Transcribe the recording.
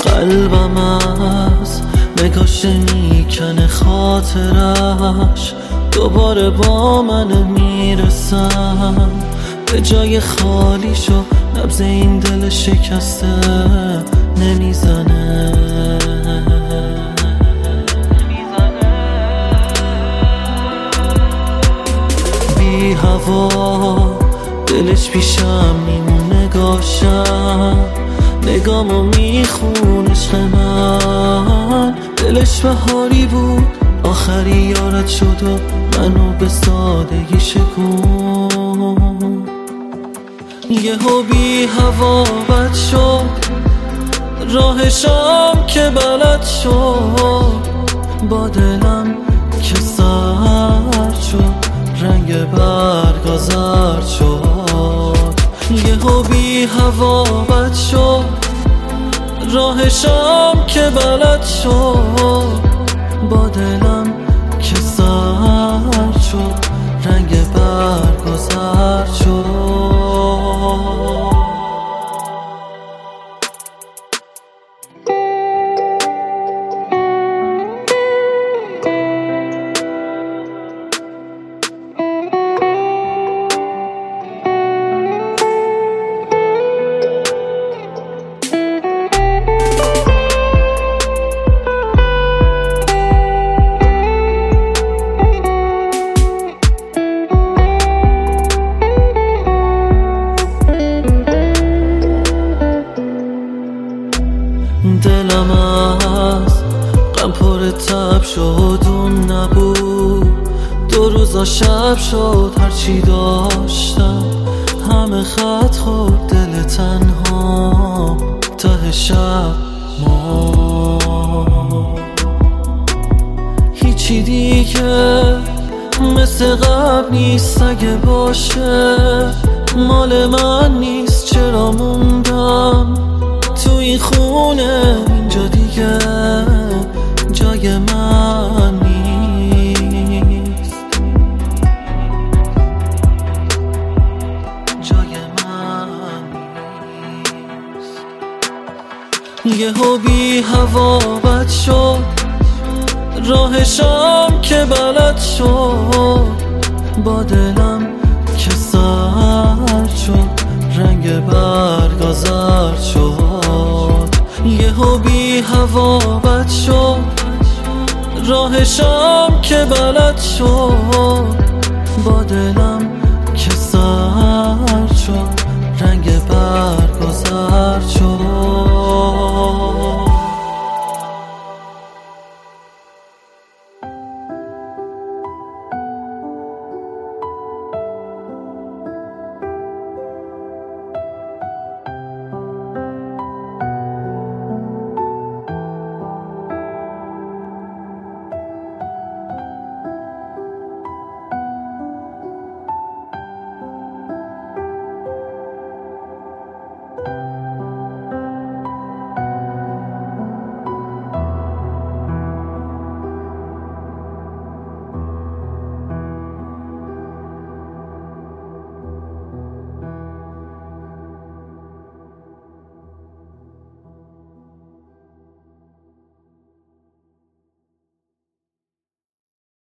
قلبم از نگاش میکنه خاطرش، دوباره با من میرسم به جای خالیشو. نبض این دل شکسته نمیزنه. بی هوا دلش پیشم میمونه گاشم، نگامو میخون عشق من. دلش بهاری بود آخری یارت شد و منو به سادگی شکون. یهو بی هوا بد شد راهشم که بلد شد، با دلم که سرد شد رنگ برگا زرد شد. یهو بی هوا بد شد راهشم که بلد شد، با دلم که سرد شد رنگ برگا زرد شد. دلم از غم پر تب شد اون نبود، 2 روزا شب شد هرچی داشتم همه خط خورد. دل تنها ته شب هیچی دیگه مثل قبل نیست. اگه باشه مال من نیست. چرا موندم تو این خونه، اینجا دیگه جای من نیست. جای من نیست. یهو بی هوا بد شد راهشم که بلد شد، با دلم که سرد شد رنگ برگا زرد شد. یهو بی هوا بد شد راهشم که بلد شد، با دلم که سرد شد رنگ برگا زرد شد.